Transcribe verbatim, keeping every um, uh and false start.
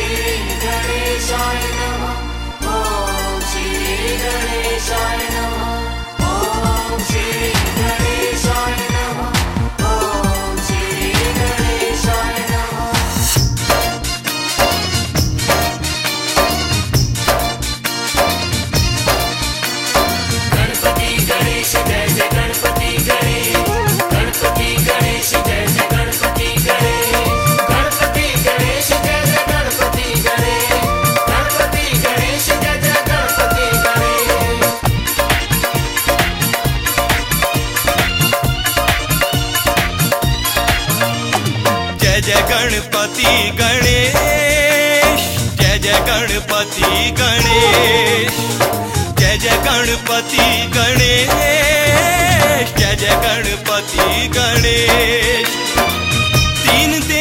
श्री गणेशाय नमः। ओम श्री गणेशाय नमः। ओम श्री गणेशाय नमः। ओम श्री गणेशाय नमः। गणपति गणेश जय जय गणपति गणेश। गणपति गणेश जय जय गणपति गणेश। गणपति गणेश जय जय गणपति गणेश। गणपति गणेश जय जय गणपति गणेश। जय जय गणपति गणेश, जय जय गणपति गणेश, जय जय गणपति गणेश, जय जय गणपति गणेश। तीन